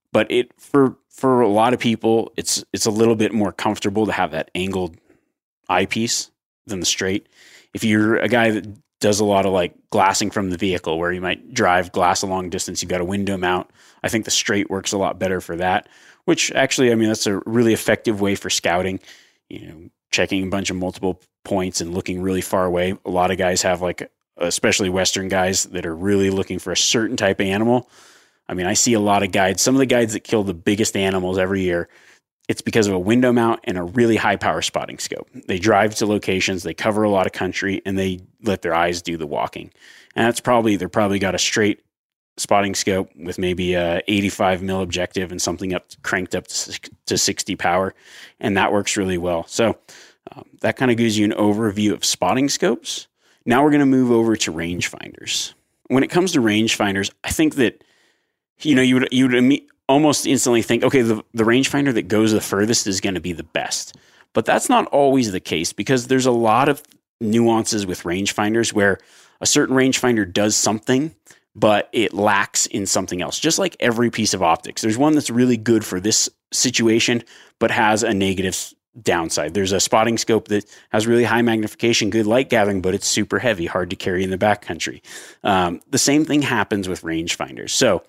S3: but it for for a lot of people, it's it's a little bit more comfortable to have that angled eyepiece than the straight. If you're a guy that does a lot of like glassing from the vehicle, where you might drive glass a long distance, you've got a window mount, I think the straight works a lot better for that, which actually, I mean, that's a really effective way for scouting, you know, checking a bunch of multiple points and looking really far away. A lot of guys have, like, especially Western guys that are really looking for a certain type of animal. I mean, I see a lot of guides, some of the guides that kill the biggest animals every year, it's because of a window mount and a really high power spotting scope. They drive to locations, they cover a lot of country, and they let their eyes do the walking. And that's probably, they're probably got a straight spotting scope with maybe a eighty-five mil objective and something up cranked up to sixty power. And that works really well. So um, that kind of gives you an overview of spotting scopes. Now we're going to move over to rangefinders. When it comes to rangefinders, I think that, you know, you would, you would imme- almost instantly think, okay, the, the rangefinder that goes the furthest is going to be the best. But that's not always the case, because there's a lot of nuances with rangefinders where a certain rangefinder does something, but it lacks in something else. Just like every piece of optics, there's one that's really good for this situation, but has a negative downside. There's a spotting scope that has really high magnification, good light gathering, but it's super heavy, hard to carry in the backcountry. Um, the same thing happens with rangefinders. So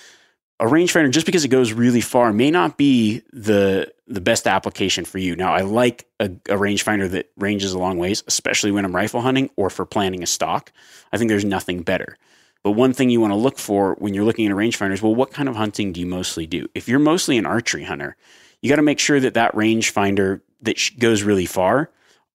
S3: a rangefinder, just because it goes really far, may not be the the best application for you. Now, I like a, a rangefinder that ranges a long ways, especially when I'm rifle hunting or for planning a stock. I think there's nothing better. But one thing you want to look for when you're looking at a rangefinder is, well, what kind of hunting do you mostly do? If you're mostly an archery hunter, you got to make sure that that rangefinder that sh- goes really far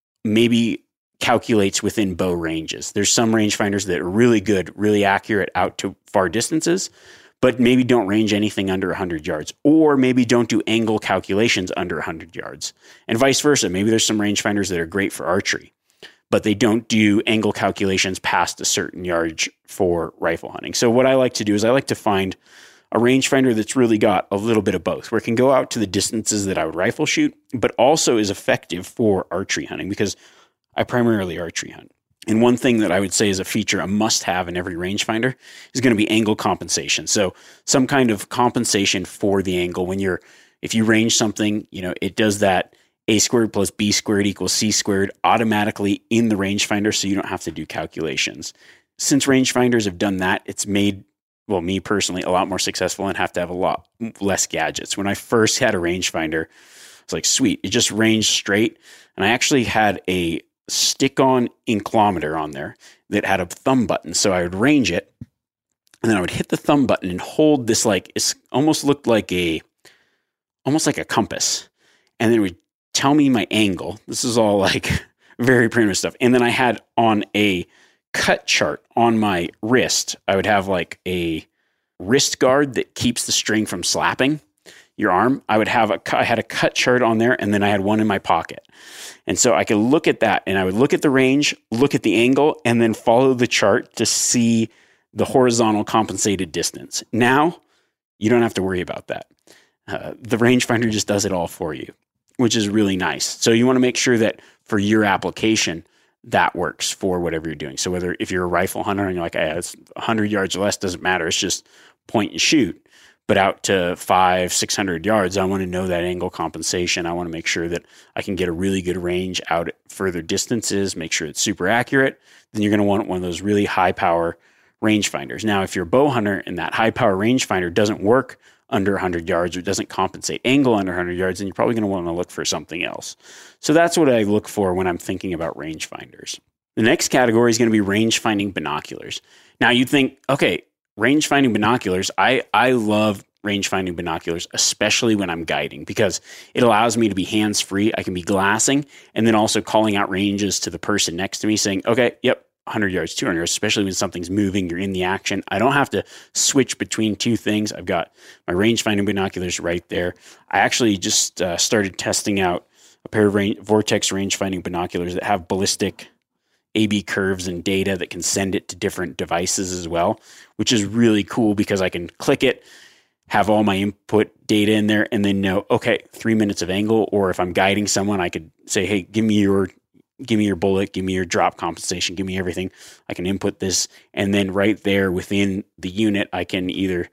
S3: maybe calculates within bow ranges. There's some rangefinders that are really good, really accurate out to far distances, but maybe don't range anything under one hundred yards, or maybe don't do angle calculations under one hundred yards, and vice versa. Maybe there's some rangefinders that are great for archery, but they don't do angle calculations past a certain yardage for rifle hunting. So what I like to do is I like to find a rangefinder that's really got a little bit of both, where it can go out to the distances that I would rifle shoot, but also is effective for archery hunting, because I primarily archery hunt. And one thing that I would say is a feature, a must-have in every rangefinder, is going to be angle compensation. So some kind of compensation for the angle. When you're, if you range something, you know, it does that a squared plus b squared equals c squared automatically in the rangefinder, so you don't have to do calculations. Since rangefinders have done that, it's made, well, me personally, a lot more successful and have to have a lot less gadgets. When I first had a rangefinder, it's like, sweet, it just ranged straight. And I actually had a stick-on inclometer on there that had a thumb button. So I would range it, and then I would hit the thumb button and hold this, like, it almost looked like a, almost like a compass. And then it would tell me my angle. This is all like very primitive stuff. And then I had on a cut chart on my wrist, I would have like a wrist guard that keeps the string from slapping your arm. I would have a, I had a cut chart on there, and then I had one in my pocket. And so I could look at that, and I would look at the range, look at the angle, and then follow the chart to see the horizontal compensated distance. Now, you don't have to worry about that. Uh, the rangefinder just does it all for you, which is really nice. So you want to make sure that for your application, that works for whatever you're doing. So whether if you're a rifle hunter and you're like, hey, it's one hundred yards or less, doesn't matter. It's just point and shoot. But out to five, six hundred yards, I want to know that angle compensation. I want to make sure that I can get a really good range out at further distances, make sure it's super accurate. Then you're going to want one of those really high power rangefinders. Now, if you're a bow hunter and that high power rangefinder doesn't work under one hundred yards or doesn't compensate angle under one hundred yards, then you're probably going to want to look for something else. So that's what I look for when I'm thinking about rangefinders. The next category is going to be range finding binoculars. Now you think, okay, range finding binoculars, I, I love range finding binoculars, especially when I'm guiding, because it allows me to be hands-free. I can be glassing and then also calling out ranges to the person next to me saying, okay, yep, one hundred yards, two hundred yards, especially when something's moving, you're in the action. I don't have to switch between two things. I've got my range finding binoculars right there. I actually just uh, started testing out a pair of range, Vortex range finding binoculars that have ballistic A B curves and data that can send it to different devices as well, which is really cool because I can click it, have all my input data in there, and then know, okay, three minutes of angle. Or if I'm guiding someone, I could say, hey, give me your give me your bullet, give me your drop compensation, give me everything. I can input this, and then right there within the unit, I can either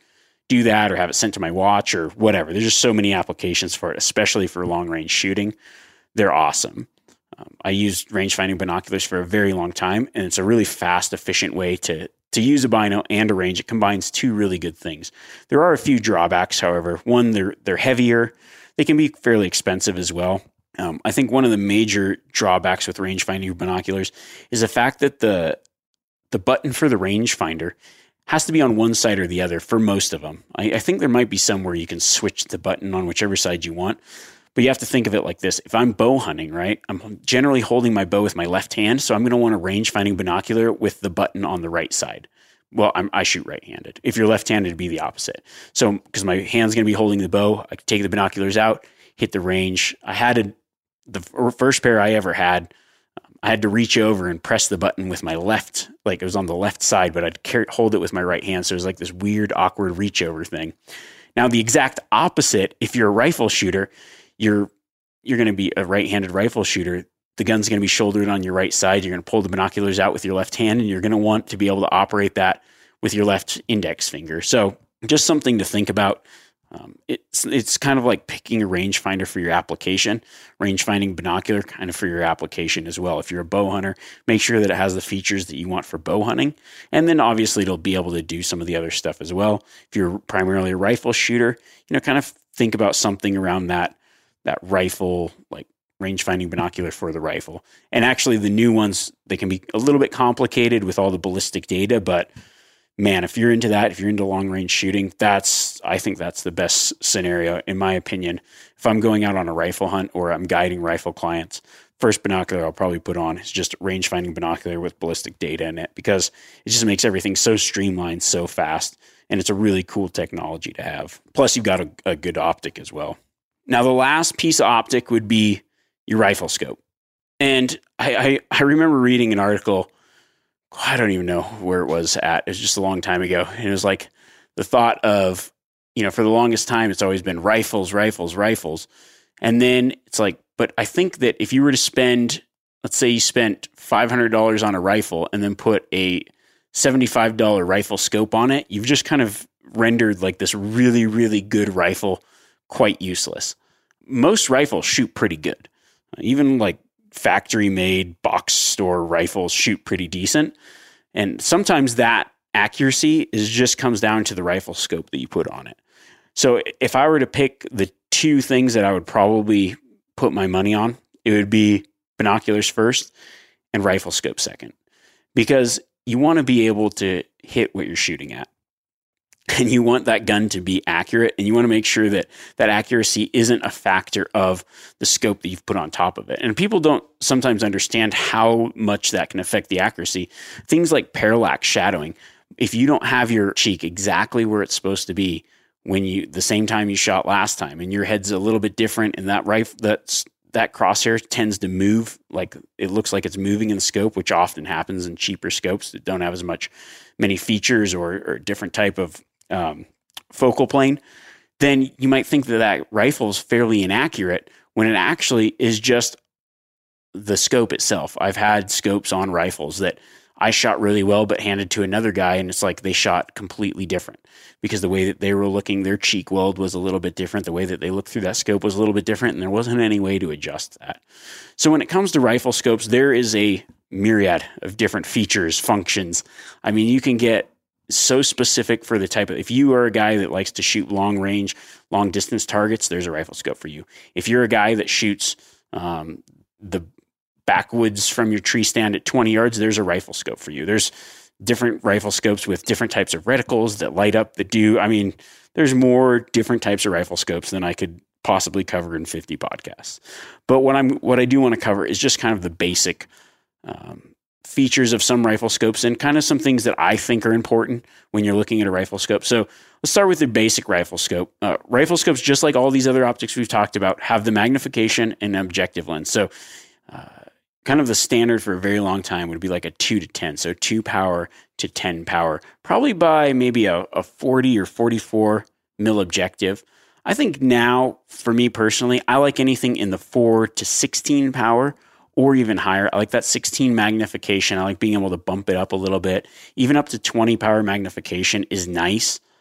S3: do that or have it sent to my watch or whatever. There's just so many applications for it, especially for long range shooting. They're awesome. Um, I used range finding binoculars for a very long time, and it's a really fast, efficient way to to use a bino and a range. It combines two really good things. There are a few drawbacks, however. One, they're they're heavier. They can be fairly expensive as well. Um, I think one of the major drawbacks with range finding binoculars is the fact that the the button for the rangefinder has to be on one side or the other for most of them. I, I think there might be some where you can switch the button on whichever side you want. But you have to think of it like this. If I'm bow hunting, right, I'm generally holding my bow with my left hand, so I'm going to want a range-finding binocular with the button on the right side. Well, I'm, I shoot right-handed. If you're left-handed, it'd be the opposite. So because my hand's going to be holding the bow, I can take the binoculars out, hit the range. I had a, the first pair I ever had, I had to reach over and press the button with my left, like it was on the left side, but I'd carry, hold it with my right hand. So it was like this weird, awkward reach over thing. Now, the exact opposite, if you're a rifle shooter, you're you're going to be a right-handed rifle shooter. The gun's going to be shouldered on your right side. You're going to pull the binoculars out with your left hand, and you're going to want to be able to operate that with your left index finger. So just something to think about. Um, it's it's kind of like picking a rangefinder for your application, range-finding binocular kind of for your application as well. If you're a bow hunter, make sure that it has the features that you want for bow hunting. And then obviously it'll be able to do some of the other stuff as well. If you're primarily a rifle shooter, you know, kind of think about something around that that rifle, like range-finding binocular for the rifle. And actually the new ones, they can be a little bit complicated with all the ballistic data, but man, if you're into that, if you're into long-range shooting, that's, I think that's the best scenario, in my opinion. If I'm going out on a rifle hunt or I'm guiding rifle clients, first binocular I'll probably put on is just range-finding binocular with ballistic data in it, because it just makes everything so streamlined, so fast, and it's a really cool technology to have. Plus, you've got a, a good optic as well. Now, the last piece of optic would be your rifle scope. And I, I, I remember reading an article, I don't even know where it was at. It was just a long time ago. And it was like the thought of, you know, for the longest time, it's always been rifles, rifles, rifles. And then it's like, but I think that if you were to spend, let's say you spent five hundred dollars on a rifle and then put a seventy-five dollars rifle scope on it, you've just kind of rendered like this really, really good rifle quite useless. Most rifles shoot pretty good. Even like factory made box store rifles shoot pretty decent. And sometimes that accuracy is just comes down to the rifle scope that you put on it. So if I were to pick the two things that I would probably put my money on, it would be binoculars first and rifle scope second, because you want to be able to hit what you're shooting at. And you want that gun to be accurate, and you want to make sure that that accuracy isn't a factor of the scope that you've put on top of it. And people don't sometimes understand how much that can affect the accuracy. Things like parallax shadowing. If you don't have your cheek exactly where it's supposed to be when you the same time you shot last time, and your head's a little bit different, and that rifle that's that crosshair tends to move, like it looks like it's moving in the scope, which often happens in cheaper scopes that don't have as much many features or, or different type of um, focal plane, then you might think that that rifle is fairly inaccurate when it actually is just the scope itself. I've had scopes on rifles that I shot really well, but handed to another guy, and it's like they shot completely different because the way that they were looking, their cheek weld was a little bit different. The way that they looked through that scope was a little bit different, and there wasn't any way to adjust that. So when it comes to rifle scopes, there is a myriad of different features, functions. I mean, you can get so specific for the type of, if you are a guy that likes to shoot long range, long distance targets, there's a rifle scope for you. If you're a guy that shoots um, the backwoods from your tree stand at twenty yards, there's a rifle scope for you. There's different rifle scopes with different types of reticles that light up, that do, I mean, there's more different types of rifle scopes than I could possibly cover in fifty podcasts. But what I'm, what I do want to cover is just kind of the basic um, features of some rifle scopes and kind of some things that I think are important when you're looking at a rifle scope. So let's start with the basic rifle scope. Uh, rifle scopes, just like all these other optics we've talked about, have the magnification and objective lens. So uh, kind of the standard for a very long time would be like a two to ten. So two power to ten power, probably by maybe a, a forty or forty-four mil objective. I think now, for me personally, I like anything in the four to sixteen power or even higher. I like that sixteen magnification. I like being able to bump it up a little bit. Even up to twenty power magnification is nice.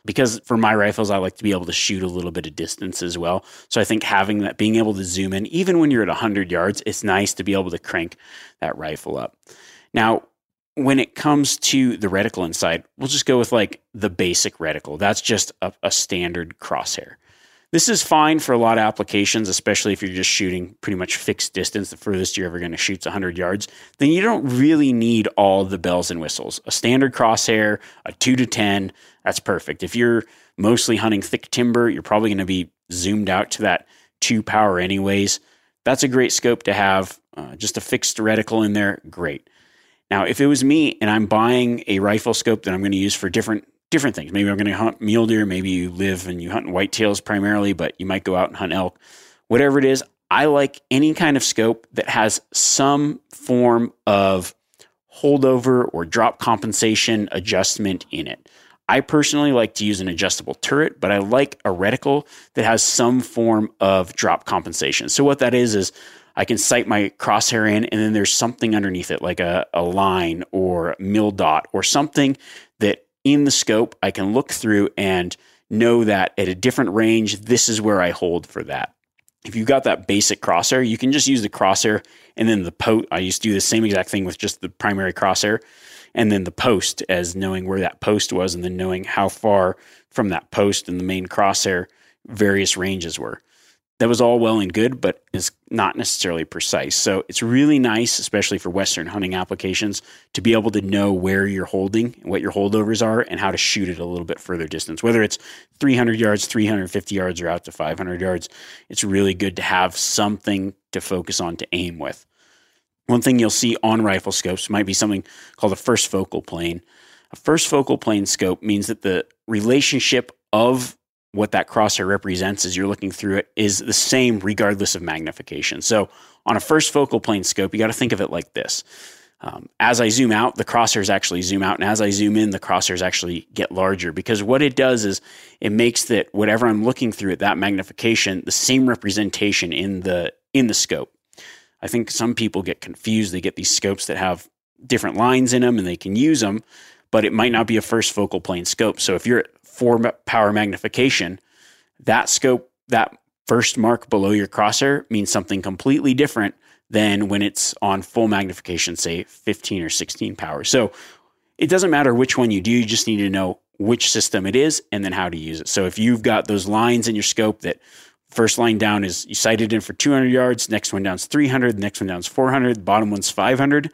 S3: because for my rifles, I like to be able to shoot a little bit of distance as well. So I think having that, being able to zoom in, even when you're at one hundred yards, it's nice to be able to crank that rifle up. Now, when it comes to the reticle inside, we'll just go with like the basic reticle. That's just a, a standard crosshair. This is fine for a lot of applications, especially if you're just shooting pretty much fixed distance. The furthest you're ever going to shoot is one hundred yards. Then you don't really need all the bells and whistles. A standard crosshair, a two to ten, that's perfect. If you're mostly hunting thick timber, you're probably going to be zoomed out to that two power anyways. That's a great scope to have. Uh, just a fixed reticle in there, great. Now, if it was me and I'm buying a rifle scope that I'm going to use for different different things. Maybe I'm going to hunt mule deer. Maybe you live and you hunt whitetails primarily, but you might go out and hunt elk. Whatever it is, I like any kind of scope that has some form of holdover or drop compensation adjustment in it. I personally like to use an adjustable turret, but I like a reticle that has some form of drop compensation. So what that is, is I can sight my crosshair in and then there's something underneath it, like a, a line or mil dot or something that in the scope I can look through and know that at a different range, this is where I hold for that. If you've got that basic crosshair, you can just use the crosshair and then the post. I used to do the same exact thing with just the primary crosshair and then the post as knowing where that post was and then knowing how far from that post and the main crosshair various ranges were. That was all well and good, but it's not necessarily precise. So it's really nice, especially for Western hunting applications, to be able to know where you're holding, what your holdovers are, and how to shoot it a little bit further distance. Whether it's three hundred yards, three hundred fifty yards, or out to five hundred yards, it's really good to have something to focus on to aim with. One thing you'll see on rifle scopes might be something called a first focal plane. A first focal plane scope means that the relationship of what that crosshair represents as you're looking through it is the same regardless of magnification. So on a first focal plane scope, you got to think of it like this. Um, as I zoom out, the crosshairs actually zoom out. And as I zoom in, the crosshairs actually get larger, because what it does is it makes that whatever I'm looking through at that magnification, the same representation in the, in the scope. I think some people get confused. They get these scopes that have different lines in them and they can use them, but it might not be a first focal plane scope. So if you're at four power magnification, that scope, that first mark below your crosshair means something completely different than when it's on full magnification, say fifteen or sixteen power. So it doesn't matter which one you do, you just need to know which system it is and then how to use it. So if you've got those lines in your scope, that first line down is you sighted in for two hundred yards, next one down is three hundred, the next one down is four hundred, the bottom one's five hundred,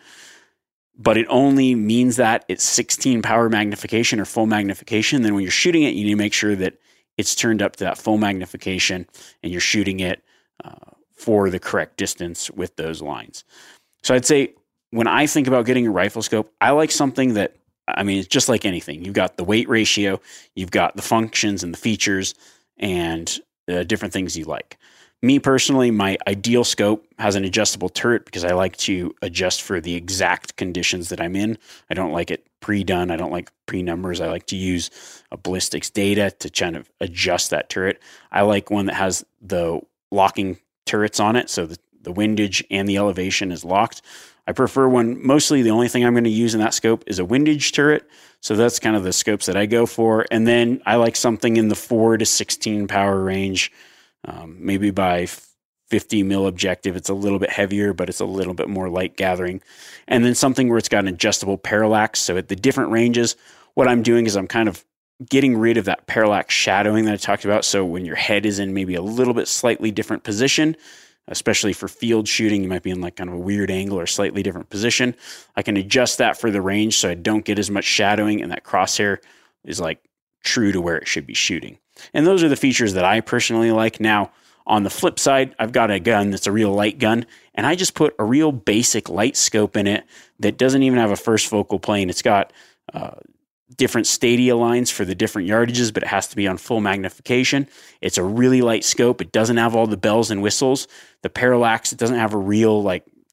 S3: but it only means that it's sixteen power magnification or full magnification. Then when you're shooting it, you need to make sure that it's turned up to that full magnification and you're shooting it uh, for the correct distance with those lines. So I'd say when I think about getting a rifle scope, I like something that, I mean, it's just like anything. You've got the weight ratio, you've got the functions and the features and uh, different things you like. Me personally, my ideal scope has an adjustable turret because I like to adjust for the exact conditions that I'm in. I don't like it pre-done. I don't like pre-numbers. I like to use a ballistics data to kind of adjust that turret. I like one that has the locking turrets on it, so the, the windage and the elevation is locked. I prefer one, mostly the only thing I'm going to use in that scope is a windage turret. So that's kind of the scopes that I go for. And then I like something in the four to sixteen power range. Um, maybe by fifty mil objective, it's a little bit heavier, but it's a little bit more light gathering. And then something where it's got an adjustable parallax. So at the different ranges, what I'm doing is I'm kind of getting rid of that parallax shadowing that I talked about. So when your head is in maybe a little bit slightly different position, especially for field shooting, you might be in like kind of a weird angle or slightly different position. I can adjust that for the range so I don't get as much shadowing and that crosshair is like true to where it should be shooting. And those are the features that I personally like. Now, on the flip side, I've got a gun that's a real light gun, and I just put a real basic light scope in it that doesn't even have a first focal plane. It's got uh, different stadia lines for the different yardages, but it has to be on full magnification. It's a really light scope. It doesn't have all the bells and whistles. The parallax, it doesn't have a real like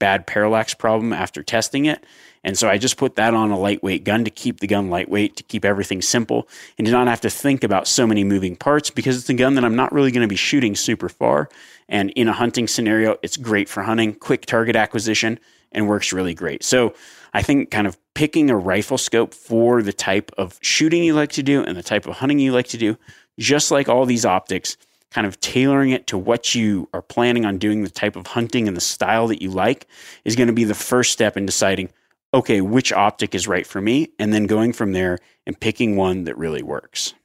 S3: bad parallax problem after testing it. And so I just put that on a lightweight gun to keep the gun lightweight, to keep everything simple, and to not have to think about so many moving parts, because it's a gun that I'm not really going to be shooting super far. And in a hunting scenario, it's great for hunting, quick target acquisition, and works really great. So I think kind of picking a rifle scope for the type of shooting you like to do and the type of hunting you like to do, just like all these optics, kind of tailoring it to what you are planning on doing, the type of hunting and the style that you like, is going to be the first step in deciding, okay, which optic is right for me, and then going from there and picking one that really works.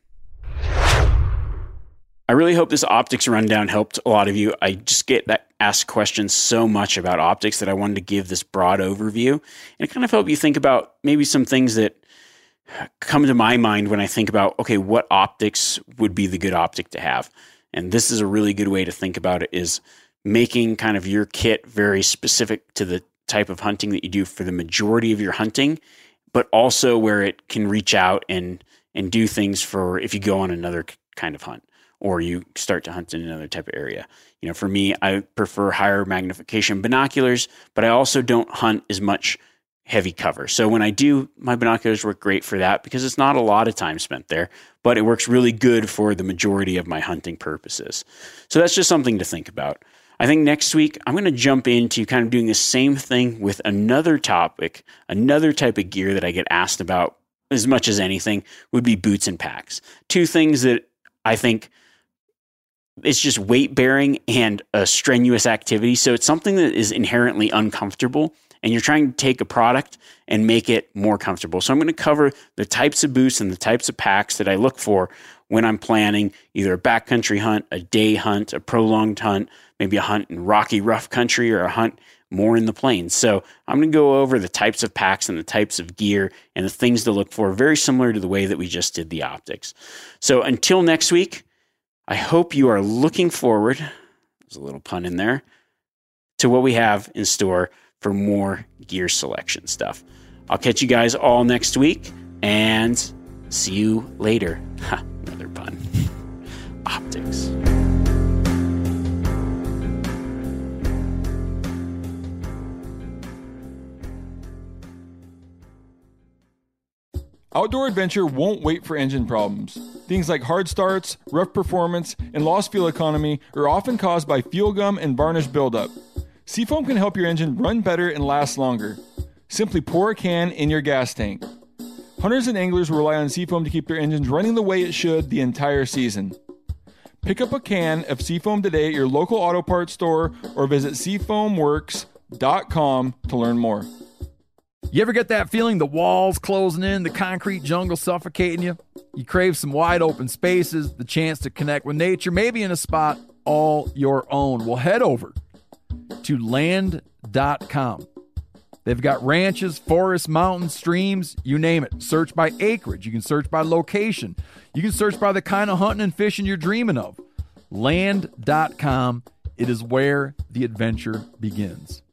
S3: I really hope this optics rundown helped a lot of you. I just get that asked questions so much about optics that I wanted to give this broad overview, and it kind of help you think about maybe some things that come to my mind when I think about, okay, what optics would be the good optic to have? And this is a really good way to think about it, is making kind of your kit very specific to the type of hunting that you do for the majority of your hunting, but also where it can reach out and and do things for if you go on another kind of hunt, or you start to hunt in another type of area. You know, for me, I prefer higher magnification binoculars, but I also don't hunt as much heavy cover. So when I do, my binoculars work great for that, because it's not a lot of time spent there, but it works really good for the majority of my hunting purposes. So that's just something to think about. I think next week, I'm going to jump into kind of doing the same thing with another topic, another type of gear that I get asked about as much as anything would be boots and packs. Two things that I think it's just weight bearing and a strenuous activity. So it's something that is inherently uncomfortable, and you're trying to take a product and make it more comfortable. So I'm going to cover the types of boots and the types of packs that I look for when I'm planning either a backcountry hunt, a day hunt, a prolonged hunt, maybe a hunt in rocky, rough country, or a hunt more in the plains. So I'm going to go over the types of packs and the types of gear and the things to look for, very similar to the way that we just did the optics. So until next week, I hope you are looking forward, there's a little pun in there, to what we have in store for more gear selection stuff. I'll catch you guys all next week, and see you later. Ha, another pun. Optics.
S1: Outdoor adventure won't wait for engine problems. Things like hard starts, rough performance, and lost fuel economy are often caused by fuel gum and varnish buildup. Seafoam can help your engine run better and last longer. Simply pour a can in your gas tank. Hunters and anglers rely on Seafoam to keep their engines running the way it should the entire season. Pick up a can of Seafoam today at your local auto parts store, or visit seafoam works dot com to learn more.
S2: You ever get that feeling the walls closing in, the concrete jungle suffocating you? You crave some wide open spaces, the chance to connect with nature, maybe in a spot all your own. Well, head over to land dot com. They've got ranches, forests, mountains, streams, you name it. Search by acreage. You can search by location. You can search by the kind of hunting and fishing you're dreaming of. land dot com. It is where the adventure begins.